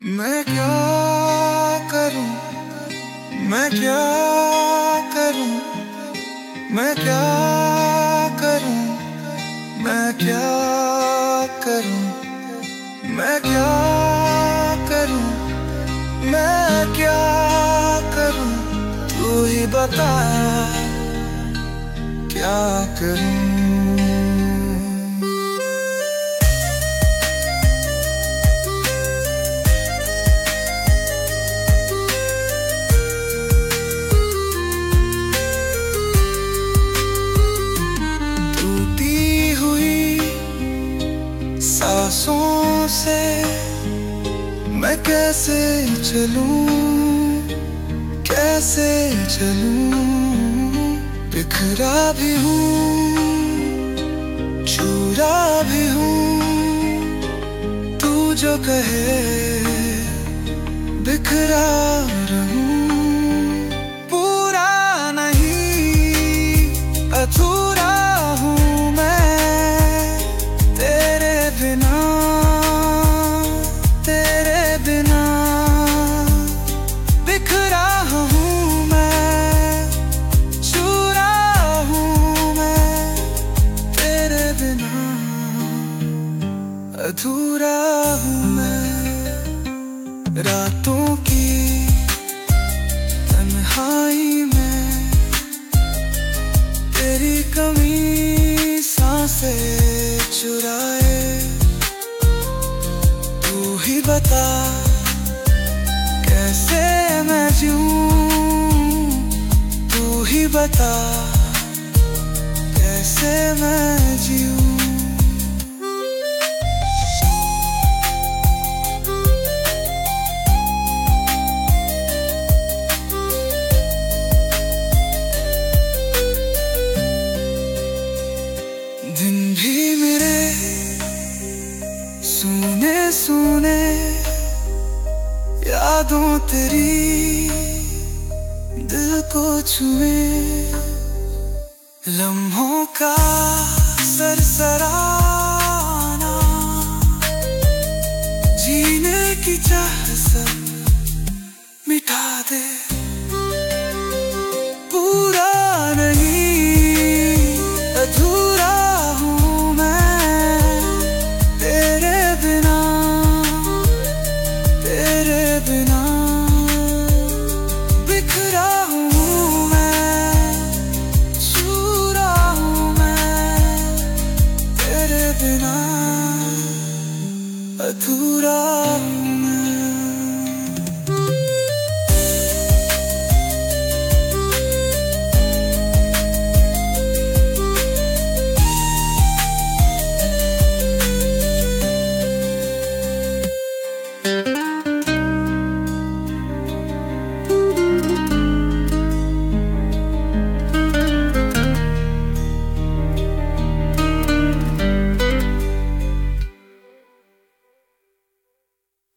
मैं क्या करूं, मैं क्या करूं, मैं क्या करूं, मैं क्या करूं, मैं क्या करूं, मैं क्या करूं, तू ही बता क्या करूं। सांसों से मैं कैसे चलूं, कैसे चलूं, बिखरा भी हूँ, चूरा भी हूँ, तू जो कहे बिखरा रहूं, पूरा नहीं अधूरा हूँ मैं तेरे बिना, तेरे बिना बिखरा हूँ मैं, चूरा हूँ मैं तेरे बिना, अधूरा हूँ मैं। रातों की तन्हाई में तेरी कमी सांसें चुराए, तू ही बता कैसे मैं जीऊं, तू ही बता कैसे मैं जीऊं। दिन भी मेरे सुने सुने यादों तेरी दिल को छुए, लम्हों का सरसराना जीने की चाह सब मिटा दे, पूरा नहीं अधूरा हूँ मैं तेरे बिना, तेरे बिना